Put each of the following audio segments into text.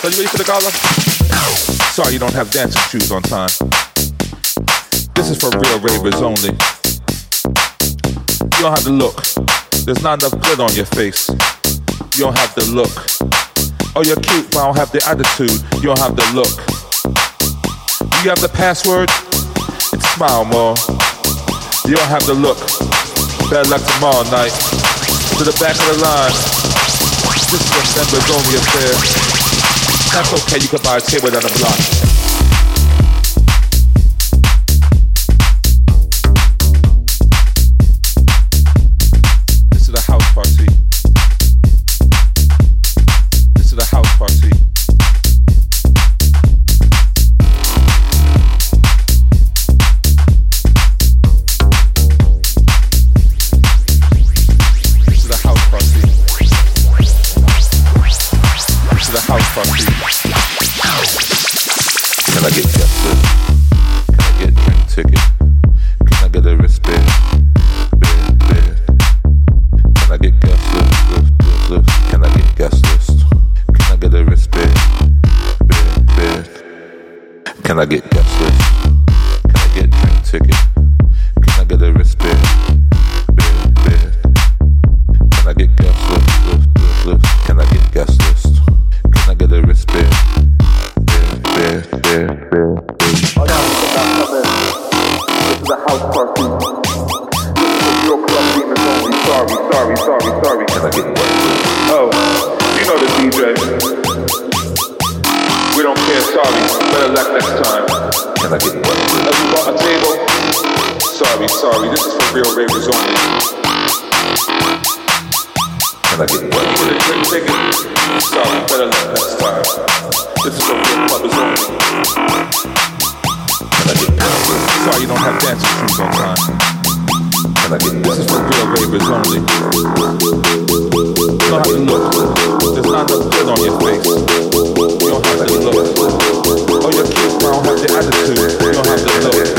So you ready for the gala? Sorry you don't have dancing shoes on time. This is for real ravers only. You don't have the look. There's not enough glitter on your face. You don't have the look. Oh, you're cute, but I don't have the attitude. You don't have the look. You have the password? It's smile more. You don't have the look. Better luck tomorrow night. To the back of the line. This is a members only affair. That's okay, you can buy a table down the block. This is a house party. This is a house party. This is a house party. This is a house party. Can I get guest list? Can I get drink ticket? Can I get a wristband? Bed. Can I get guest list? Can I get guest list? Can I get a wristband? Bed. Can I get guest list? Can I get drink ticket? Can I get a wristband? Bed. Can I get guest list? Can I get guest list? Can I get a wristband? Bed. Oh, now this is a house party. This is your club demons only. Sorry. Can I get one? Oh, you know the DJ. We don't care, sorry. Better luck next time. Can I get one? Have you bought a table? Sorry. This is for real ravers only. Can I get one? You get a drink ticket? Sorry, better luck next time. This is for real clubbers only. Can I get one? Sorry, you don't have dancing shoes on time. Can I get one? This is for real ravers only. You don't have to look. There's not enough glitter on your face. You don't have to look. Oh, you're cute, but I don't have the attitude. You don't have to look.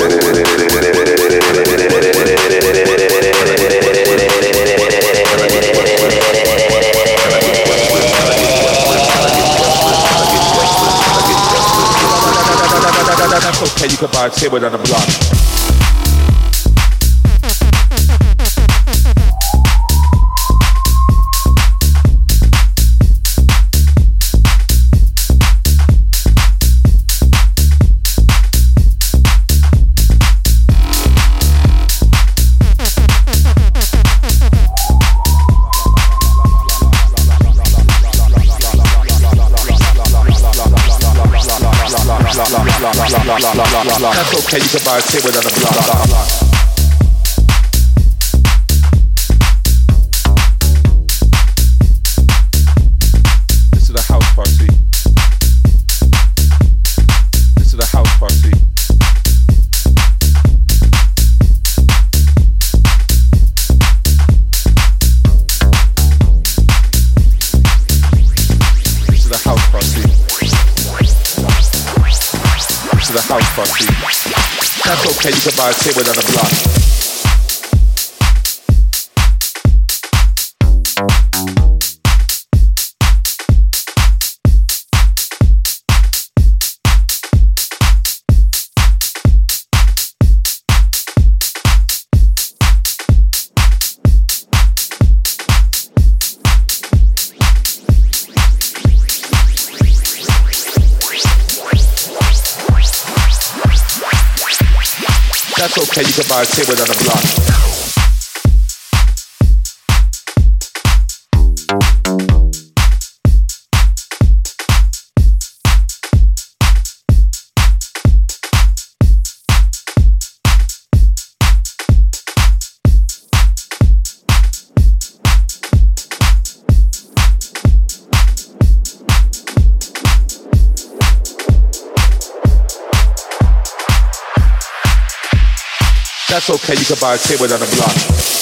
That's okay, you can buy a table down the block. That's okay, you can buy a table down the block. This is a house party. This is a house party. This is a house party. This is a house party. That's okay, you can buy a table down the block. That's okay, you can buy a table down the block. That's okay, you can buy a table down the block.